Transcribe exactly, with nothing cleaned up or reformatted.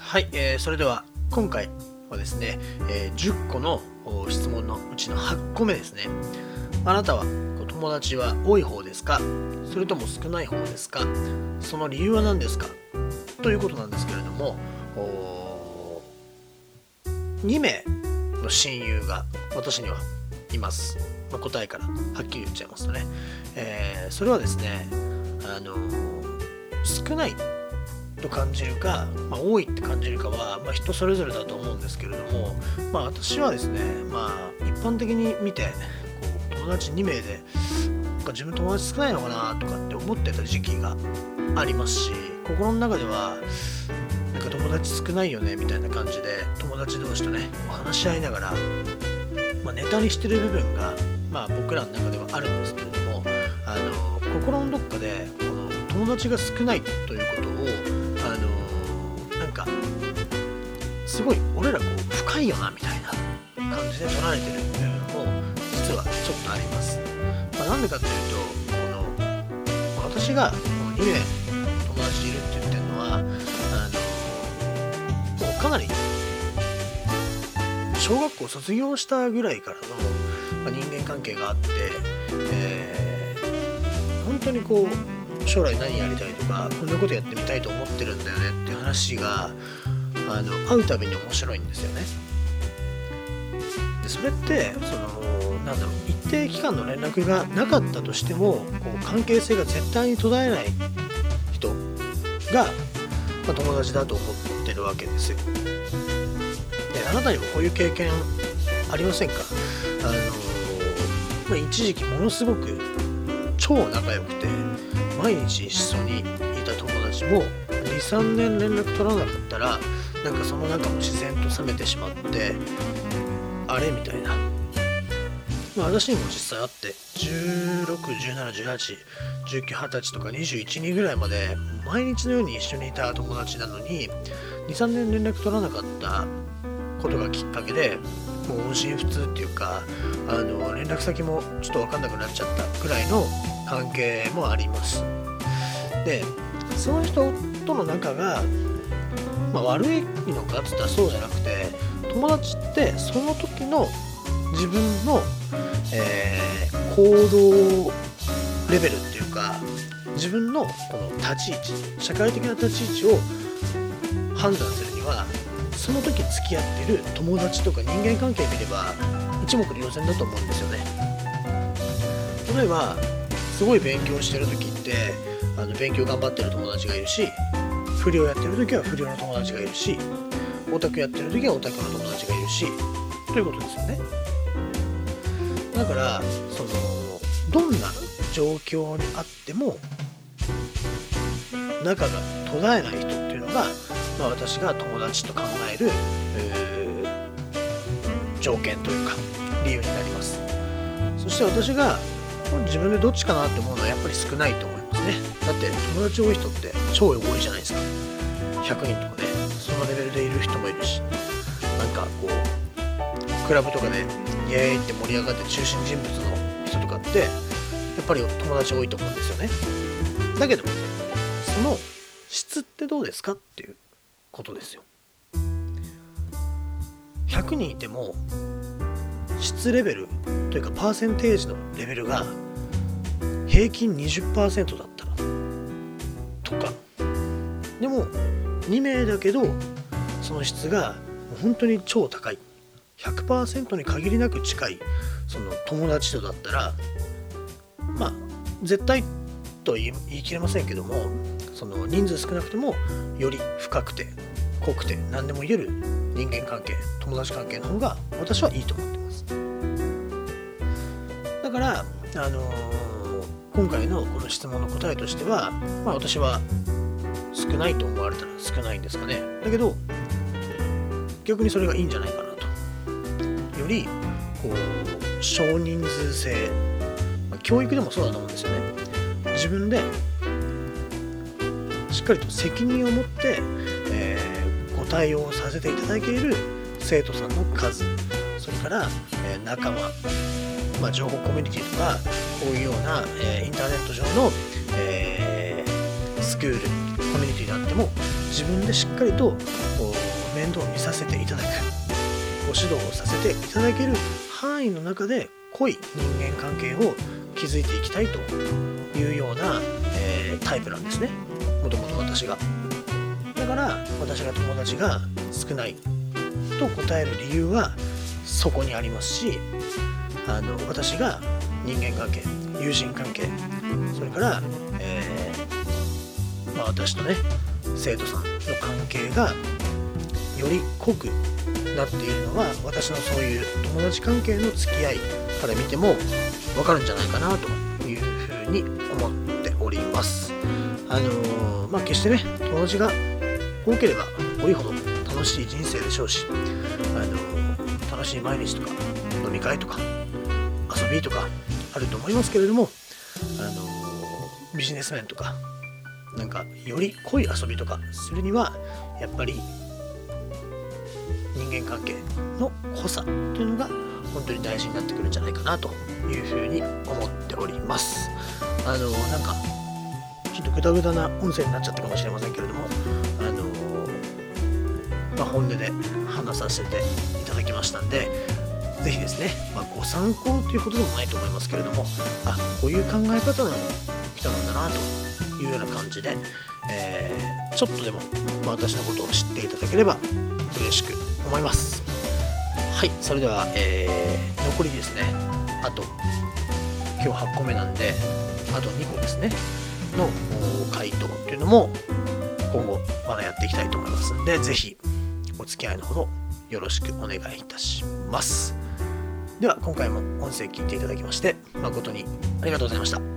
はい、えー、それでは今回はですね、えー、じゅっこの質問のうちのはっこめですね。あなたは友達は多い方ですか、それとも少ない方ですか、その理由は何ですか、ということなんですけれども、にめいの親友が私にはいます。まあ、答えからはっきり言っちゃいますとね、えー、それはですね、あのー、少ないと感じるか、まあ、多いって感じるかは、まあ、人それぞれだと思うんですけれども、まあ、私はですね、まあ、一般的に見てこう友達にめいでなんか自分友達少ないのかなとかって思ってた時期がありますし、心の中ではなんか友達少ないよねみたいな感じで友達同士とね話し合いながら、まあ、ネタにしてる部分が、まあ、僕らの中ではあるんですけれども、あの心のどっかでこの友達が少ないということをあのー、なんかすごい俺らこう深いよなみたいな感じで捉えてる部分も実はちょっとあります。まあ、なんでかっていうと、この私がにめい友達いるって言ってるのは、あのー、もうかなり小学校卒業したぐらいからの、まあ、人間関係があって、えー、本当にこう将来何やりたいとかこんなことやってみたいと思ってるんだよねっていう話があの会うたびに面白いんですよね。でそれってそのなんだろう、一定期間の連絡がなかったとしてもこう関係性が絶対に途絶えない人が、まあ、友達だと思ってるわけですよ。であなたにもこういう経験ありませんか？あの、まあ、一時期ものすごく超仲良くて毎日一緒にいた友達も にさんねん連絡取らなかったらなんかその仲も自然と冷めてしまってあれみたいな、まあ、私にも実際あってじゅうろく、じゅうなな、じゅうはち、じゅうきゅう、はたちとかにじゅういち、にぐらいまで毎日のように一緒にいた友達なのに にさんねん連絡取らなかったことがきっかけでもう音信不通っていうかあの連絡先もちょっと分かんなくなっちゃったくらいの関係もあります。でその人との仲が、まあ、悪いのかって言ったらそうじゃなくて、友達ってその時の自分の、えー、行動レベルっていうか自分のこの立ち位置、社会的な立ち位置を判断するにはその時付き合ってる友達とか人間関係見れば一目瞭然だと思うんですよね。例えばすごい勉強してる時ってあの勉強頑張ってる友達がいるし、不良やってる時は不良の友達がいるし、オタクやってる時はオタクの友達がいるしということですよね。だからそのどんな状況にあっても仲が途絶えない人っていうのが、まあ、私が友達と考える、えー、条件というか理由になります。そして私が自分でどっちかなって思うのはやっぱり少ないと思いますね。だって友達多い人って超多いじゃないですか。ひゃくにんとかね、そのレベルでいる人もいるし、なんかこうクラブとかでイエーイって盛り上がって中心人物の人とかってやっぱり友達多いと思うんですよね。だけどその質ってどうですかっていうことですよ。ひゃくにんいても質レベルというかパーセンテージのレベルが平均 にじゅっパーセント だったらとか、でもにめいだけどその質がもう本当に超高い ひゃくパーセント に限りなく近いその友達とだったら、まあ絶対とは言い、言い切れませんけども、その人数少なくてもより深くて濃くて何でも言える人間関係、友達関係の方が私はいいと思ってます。だからあのー、今回のこの質問の答えとしては、まあ私は少ないと思われたら少ないんですかね。だけど逆にそれがいいんじゃないかなと。よりこう少人数制、まあ、教育でもそうだと思うんですよね。自分でしっかりと責任を持って、えー、ご対応させていただける生徒さんの数、それから、えー、仲間、まあ、情報コミュニティとかこういうような、えー、インターネット上の、えー、スクールコミュニティであっても自分でしっかりと面倒を見させていただく、ご指導をさせていただける範囲の中で濃い人間関係を築いていきたいというような、えー、タイプなんですね、もともと私が。だから私が友達が少ないと答える理由はそこにありますし、あの私が人間関係、友人関係、それから、えーまあ、私とね生徒さんの関係がより濃くなっているのは、私のそういう友達関係の付き合いから見ても分かるんじゃないかなというふうに思っております。あのー、まあ決してね友達が多ければ多いほど楽しい人生でしょうし、あのー、楽しい毎日とか飲み会とか遊びとかあると思いますけれども、あのー、ビジネス面とかなんかより濃い遊びとかするにはやっぱり人間関係の濃さというのが本当に大事になってくるんじゃないかなというふうに思っております。あのなんかちょっとグダグダな音声になっちゃったかもしれませんけれども、あの、まあ、本音で話させていただきましたんで、ぜひですね、まあ、ご参考ということでもないと思いますけれども、あ、こういう考え方の人なんだなというような感じで、えー、ちょっとでも、まあ、私のことを知っていただければ嬉しく思います。はい、それでは、えー、残りですね、あと今日はちこめなんであとにこですねの回答というのも今後まだやっていきたいと思いますので、ぜひお付き合いのほどよろしくお願いいたします。では今回も音声聞いていただきまして誠にありがとうございました。